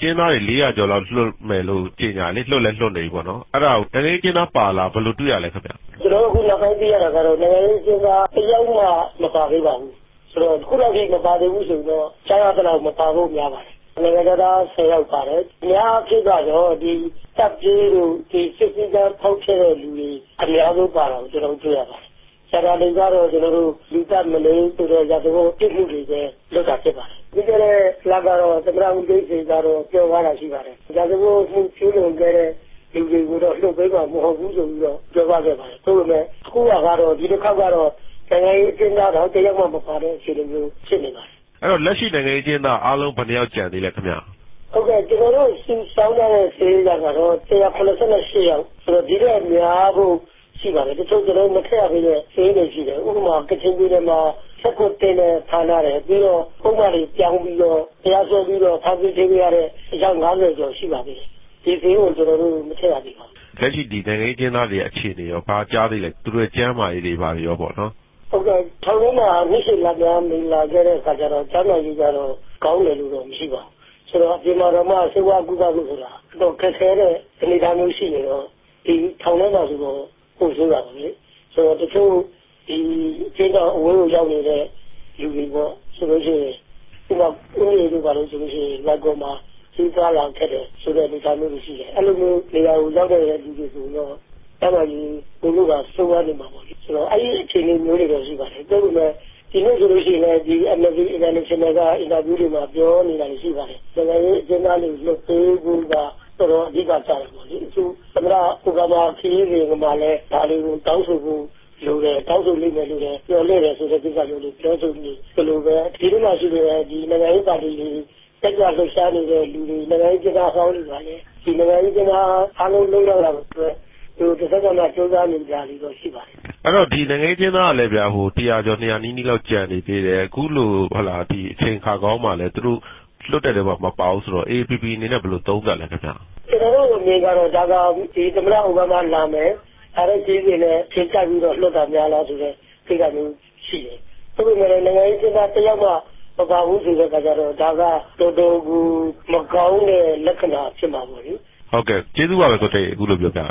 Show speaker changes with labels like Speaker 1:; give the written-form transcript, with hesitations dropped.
Speaker 1: ကျင်းသားတွေ400ကျော်လောက်လွှတ်မယ်လို့ကြေညာလေလွှတ်လဲလွှတ်နေပြီပေါ့နော်အဲ့ဒါကိုနိုင်ငံရေးကျင်းသားပါလာဘယ်လိုတွေ့ရလဲခင်ဗျ
Speaker 2: ကျွန်တော်အခုနောက်ပိုင်းသိရတာကတော့နိုင်ငံရေးကျင်းသားတယောက်မှမပါသေးပါဘူးဆိုတော့ခုလောက်ကြီးမပါသေးဘူးဆိုတော့ကြားရတဲ့လောက်မပါဖို့များပါတယ်နိုင်ငံသား10ယောက်ပါတယ်အများဖြစ်တော့ဒီတပ်ကြီးတို့ဒီစစ်စစ်ကဖောက်ခဲ့တဲ့လူတွေအများဆုံးပါတော့ကျွန်တော်တွေ့ရပါတယ်ဆရာတွေကတော့ကျွန်တော်တို့လူတပ်မလို့ဆိုတော့ရတဲ့ပြစ်မှုတွေပဲလုပ်တာဖြစ်ပါတယ်ဒီကနေ့လာကတော့သမရဦးဒိတ်တွေကတော့ပြောသွားတာရှိပါတယ်ဒါကြောင့်မှုကျူးလွန်ခဲ့တဲ့လူတွေကိုတော့လှုပ်ပေးမှာမဟုတ်ဘူးဆိုပြီးတော့ပြောပါခဲ့ပါတယ်ဆိုပေမဲ့အခုကတော့ဒီတစ်ခါကတော့နိုင်ငံရေးအကျဉ်းသားတော့တယောက်မှမပါတဲ့အခြေအနေမျိုးဖြစ်နေပါတယ်
Speaker 1: အဲ့တော့လက်ရှိနိုင်ငံရေးကျင်းသားအားလုံးဘယ်နှယောက်ကျန်သေးလဲခင်ဗျ
Speaker 2: ဟုတ်ကဲ့ကျွန်တော်တို့စီစောင်းတဲ့ဆေးရကတော့188ယောက်ဆိုတော့ဒီတဲ့များဖို့ရှိပါတယ်တချို့ကျွန်တော်မထည့်ရသေးတဲ့ဆေးတွေရှိတယ်ဥပမာကချင်ပြည်နယ်မှာဆက်ကိုတင်တဲ့ဌာနတွေပြီးတော့ပုံမှန်တွေပြောင်းပြီးတော့တရားစွဲပြီးတော့ဖောက်ပြီးသေးရတဲ့အကြောင်း90ကျော်ရှိပါသေးတယ်ဒီဆေးကိုကျွန်တော်တို့မထည့်ရသေးပါဘူး
Speaker 1: လက်ရှိဒီနိုင်ငံရေးကျင်းသားတွေအခြေအနေရောဘာကြားသေးလဲသူတို့ကျမ်းမာရေးတွေပါရောပေါ့နော်
Speaker 2: ဟုတ်ကဲ့ထောင်ထဲမှာမရှိလာများမလာခဲ့တဲ့အခါကျတော့ကျမ်းမာရေးကတော့ကောင်းတယ်လို့တော့မရှိပါဘူးဆိုတော့ဒီမှာတော့မှစေဝါကုသလို့ဆိုတာတော့ခက်ခဲတဲ့အနေအထားမျိုးရှိနေတော့ဒီထောင်ထဲမှာဆိုတော့ပို့ဆိုတာပါလေဆိုတော့တချို့ဒီကျင်းတော့အဝေးကိုရောက်နေတဲ့လူတွေပေါ့ဆိုလို့ရှိရင်ဒီမှာဦးရေတို့ပါလို့ဆိုလို့ရှိရင်လက်ကောမှာစီးကားလာခဲ့တယ်ဆိုတဲ့အနေအထားမျိုးရှိတယ်အဲ့လိုမျိုးနေရာကိုရောက်တဲ့လူတွေဆိုတော့အဲ့ဒါကြီးဘုလို့ကစိုးရနေမှာပေါ့လေဆိုတော့အဲ့ဒီအခြေအနေမျိုးတွေတော့ရှိပါတယ်ဒါပေမဲ့ဒီနေ့ဆိုလို့ရှိရင်ဒီ MNC International ကအင်တာဗျူးတွေမှာပြောနေတာရှိပါတယ်ဒါပေမဲ့အကျဉ်းသားတွေလွတ်ပေးဖို့ကတော့အဓိကကြားတယ်ပေါ့လေအခုသမရဥက္ကမခီးတွေကမှလည်းဒါလေးကိုတောင်းဆိုဖို့လိုတယ်တောင်းဆိုလိမ့်မယ်လို့လည်းပြောလဲတယ်ဆိုတဲ့ကိစ္စမျိုးတွေပြောဆိုနေဘယ်လိုပဲဒီလိုမှရှိတယ်ဒီနိုင်ငံရေးပါတီတွေတက်ကြလှုပ်ရှားနေတဲ့လူတွေနိုင်ငံရေးကျင်းသားဟောင်းတွေကလည်းဒီနိုင်ငံရေးကျင်းသားအားလုံးလုံးတော့တာပဲသူတစ်စက္ကန့်မှစူးစမ်းနေကြတယ်တော့ရှိပါတယ်
Speaker 1: အဲ့တော့ဒီနိုင်ငံရေးကျင်းသားကလည်းဗျာဟို100ကျော်200နီးနီးလောက်ကျန်နေသေးတယ်အခုလို့ဟလာဒီအချိန်ခါကောင်းမှလည်းသူတို့လွတ်တဲ့တယ်မပါဘူးဆိုတော့ APP အနေနဲ့ဘယ်လိုသုံးသပ်လဲခင်ဗျာ
Speaker 2: ကျွန်တော်တို့အမြင်ကတော့ဒါကဒီသမရဥပမာလာမယ်အဲ့ဒါကြီးတွေနဲ့ထိကြပြီးတော့လွတ်တာများလားဆိုတဲ့ကိစ္စမျိုးရှိတယ်သူတို့လည်းနိုင်ငံရေးကျင်းသားတယောက်မှမပါဘူးဆိုတဲ့အခါကျတော့ဒါကတော်တော်ကိုမကောင်းတဲ့လက္ခဏာဖြစ်မှာပေါ့လေ
Speaker 1: ဟုတ်ကဲ့ကျေးဇူးပါပဲကိုတိတ်အခုလိုပြောပြ